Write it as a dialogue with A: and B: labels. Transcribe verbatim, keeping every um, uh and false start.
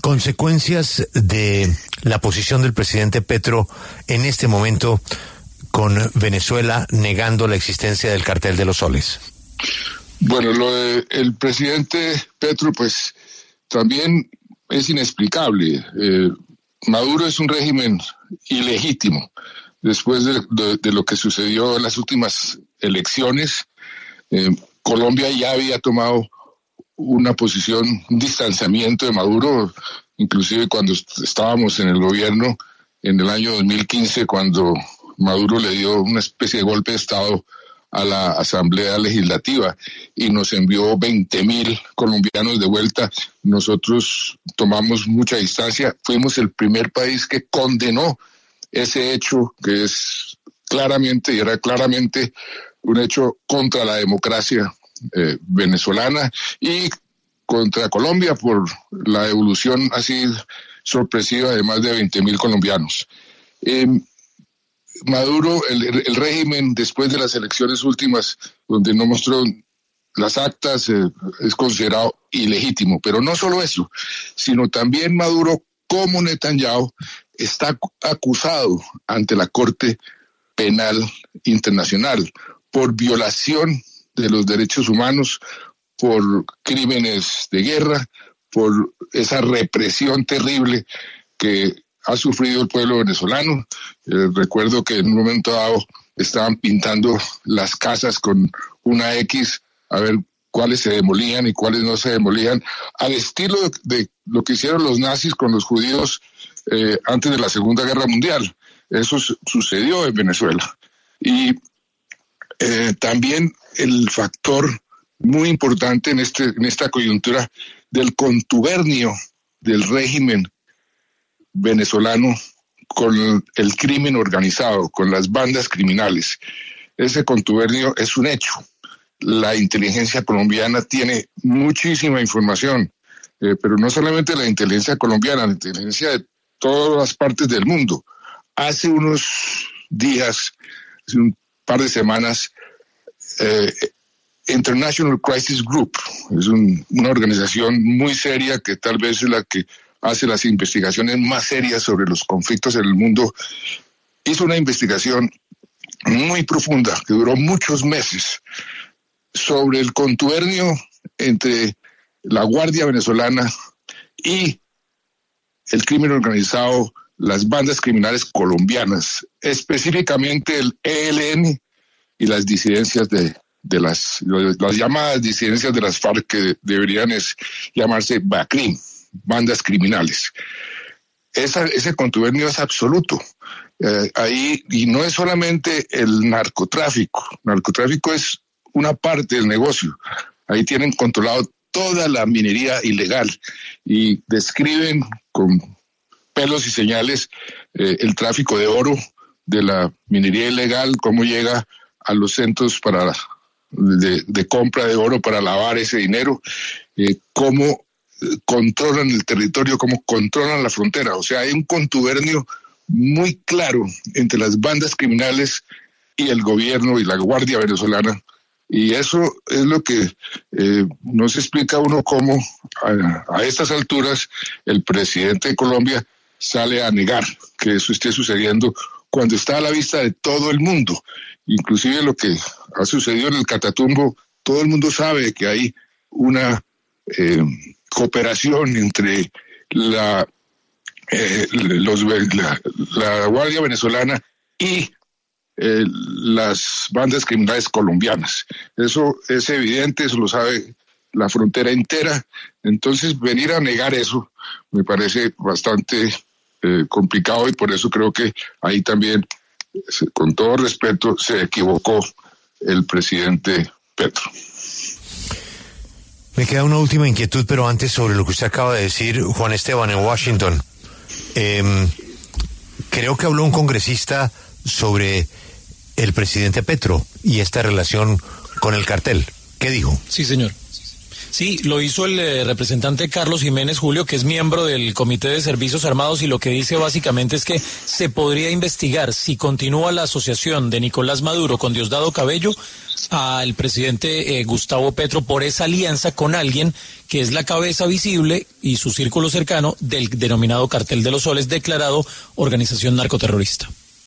A: Consecuencias de la posición del presidente Petro en este momento con Venezuela negando la existencia del cartel de los soles.
B: Bueno, lo de el presidente Petro, pues también es inexplicable. Eh, Maduro es un régimen ilegítimo. Después de, de, de lo que sucedió en las últimas elecciones, eh, Colombia ya había tomado una posición, un distanciamiento de Maduro, inclusive cuando estábamos en el gobierno en el año dos mil quince, cuando Maduro le dio una especie de golpe de Estado a la Asamblea Legislativa y nos envió veinte mil colombianos de vuelta. Nosotros tomamos mucha distancia, fuimos el primer país que condenó ese hecho, que es claramente, y era claramente un hecho contra la democracia eh, venezolana y contra Colombia por la evolución así sorpresiva de más de veinte mil colombianos. Eh, Maduro, el, el régimen después de las elecciones últimas, donde no mostró las actas, eh, es considerado ilegítimo. Pero no solo eso, sino también Maduro, como Netanyahu, está acusado ante la Corte Penal Internacional por violación de los derechos humanos, por crímenes de guerra, por esa represión terrible que ha sufrido el pueblo venezolano. Eh, recuerdo que en un momento dado estaban pintando las casas con una X a ver cuáles se demolían y cuáles no se demolían, al estilo de, de lo que hicieron los nazis con los judíos eh, antes de la Segunda Guerra Mundial. Eso su- sucedió en Venezuela. Y eh, también el factor muy importante en, este, en esta coyuntura del contubernio del régimen venezolano con el crimen organizado, con las bandas criminales. Ese contubernio es un hecho. La inteligencia colombiana tiene muchísima información, eh, pero no solamente la inteligencia colombiana, la inteligencia de todas las partes del mundo. Hace unos días, hace un par de semanas, eh, International Crisis Group, es un, una organización muy seria que tal vez es la que hace las investigaciones más serias sobre los conflictos en el mundo, hizo una investigación muy profunda que duró muchos meses sobre el contubernio entre la Guardia Venezolana y el crimen organizado, las bandas criminales colombianas, específicamente el E L N y las disidencias de, de las, las llamadas disidencias de las FARC, que deberían es, llamarse BACRIM, bandas criminales. Esa, ese contubernio es absoluto. Eh, ahí, y no es solamente el narcotráfico. El narcotráfico es una parte del negocio. Ahí tienen controlado toda la minería ilegal y describen con pelos y señales eh, el tráfico de oro de la minería ilegal, cómo llega a los centros para de, de compra de oro para lavar ese dinero, eh, cómo controlan el territorio, cómo controlan la frontera. O sea, hay un contubernio muy claro entre las bandas criminales y el gobierno y la Guardia Venezolana, y eso es lo que eh, no se explica a uno cómo a, a estas alturas el presidente de Colombia sale a negar que eso esté sucediendo cuando está a la vista de todo el mundo. Inclusive lo que ha sucedido en el Catatumbo, todo el mundo sabe que hay una eh, cooperación entre la, eh, los, la, la Guardia Venezolana y eh, las bandas criminales colombianas. Eso es evidente, eso lo sabe la frontera entera. Entonces, venir a negar eso me parece bastante eh, complicado, y por eso creo que ahí también, con todo respeto, se equivocó el presidente Petro.
A: Me queda una última inquietud, pero antes, sobre lo que usted acaba de decir, Juan Esteban, en Washington. Eh, creo que habló un congresista sobre el presidente Petro y esta relación con el cartel. ¿Qué dijo?
C: Sí, señor. Sí, lo hizo el eh, representante Carlos Jiménez Julio, que es miembro del Comité de Servicios Armados, y lo que dice básicamente es que se podría investigar si continúa la asociación de Nicolás Maduro con Diosdado Cabello al presidente eh, Gustavo Petro por esa alianza con alguien que es la cabeza visible y su círculo cercano del denominado Cartel de los Soles, declarado organización narcoterrorista.